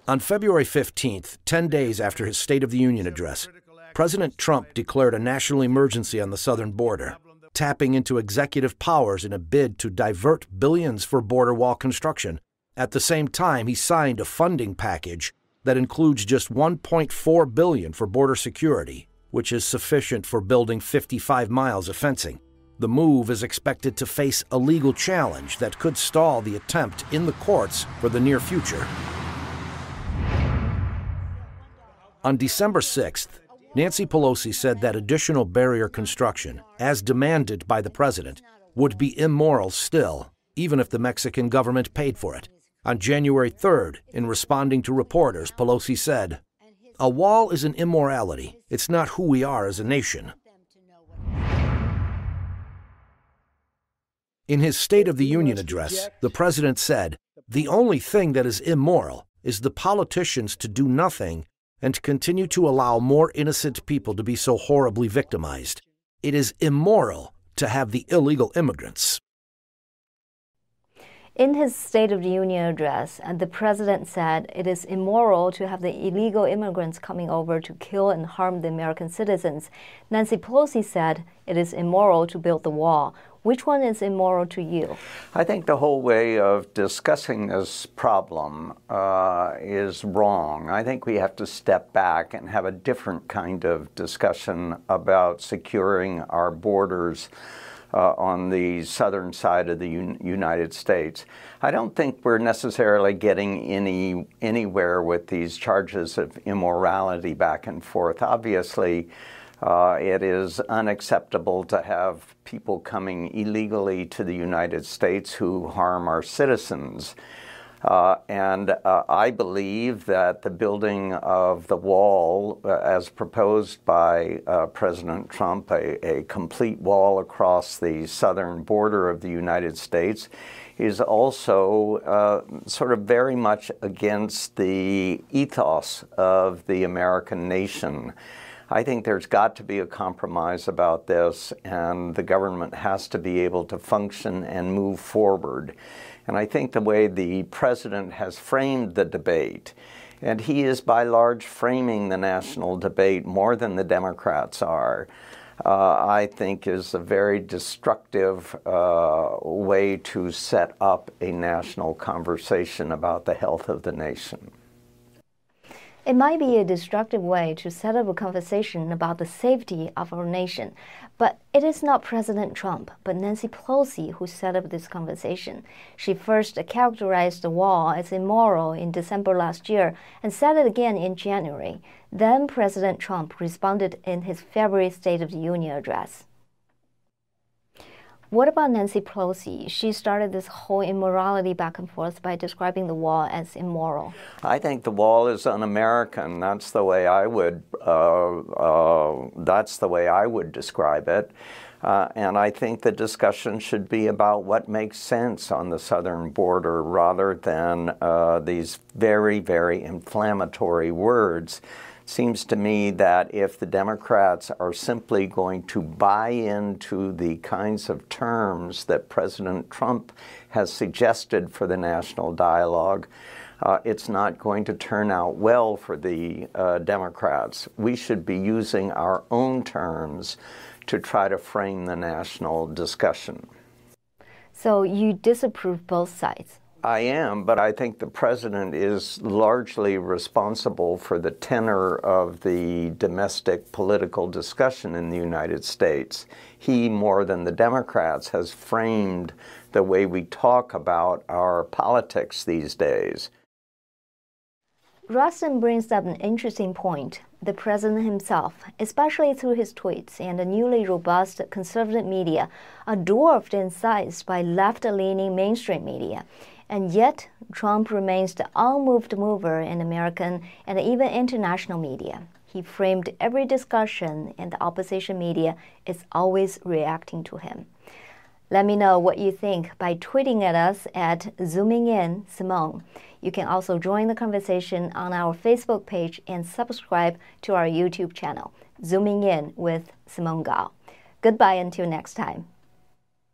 On February 15th, 10 days after his State of the Union address, President Trump declared a national emergency on the southern border, tapping into executive powers in a bid to divert billions for border wall construction. At the same time, he signed a funding package that includes just $1.4 billion for border security, which is sufficient for building 55 miles of fencing. The move is expected to face a legal challenge that could stall the attempt in the courts for the near future. On December 6th, Nancy Pelosi said that additional barrier construction, as demanded by the president, would be immoral still, even if the Mexican government paid for it. On January 3rd, in responding to reporters, Pelosi said, "A wall is an immorality. It's not who we are as a nation." In his State of the Union address, the president said, "The only thing that is immoral is the politicians to do nothing and continue to allow more innocent people to be so horribly victimized. It is immoral to have the illegal immigrants." In his State of the Union address, the president said it is immoral to have the illegal immigrants coming over to kill and harm the American citizens. Nancy Pelosi said it is immoral to build the wall. Which one is immoral to you? I think the whole way of discussing this problem is wrong. I think we have to step back and have a different kind of discussion about securing our borders on the southern side of the United States. I don't think we're necessarily getting anywhere with these charges of immorality back and forth. Obviously, it is unacceptable to have people coming illegally to the United States who harm our citizens. And I believe that the building of the wall, as proposed by President Trump, a complete wall across the southern border of the United States, is also sort of very much against the ethos of the American nation. I think there's got to be a compromise about this, and the government has to be able to function and move forward. And I think the way the president has framed the debate, and he is by large framing the national debate more than the Democrats are, I think is a very destructive way to set up a national conversation about the health of the nation. It might be a destructive way to set up a conversation about the safety of our nation, but it is not President Trump, but Nancy Pelosi who set up this conversation. She first characterized the wall as immoral in December last year and said it again in January. Then President Trump responded in his February State of the Union address. What about Nancy Pelosi? She started this whole immorality back and forth by describing the wall as immoral. I think the wall is un-American. That's the way I would. That's the way I would describe it. And I think the discussion should be about what makes sense on the southern border, rather than these very, very inflammatory words. Seems to me that if the Democrats are simply going to buy into the kinds of terms that President Trump has suggested for the national dialogue, it's not going to turn out well for the Democrats. We should be using our own terms to try to frame the national discussion. So you disapprove both sides? I am, but I think the president is largely responsible for the tenor of the domestic political discussion in the United States. He, more than the Democrats, has framed the way we talk about our politics these days. Rustin brings up an interesting point. The president himself, especially through his tweets and the newly robust conservative media, are dwarfed in size by left-leaning mainstream media. And yet, Trump remains the unmoved mover in American and even international media. He framed every discussion, and the opposition media is always reacting to him. Let me know what you think by tweeting at us at ZoomingInSimone. You can also join the conversation on our Facebook page and subscribe to our YouTube channel, Zooming In with Simone Gao. Goodbye until next time.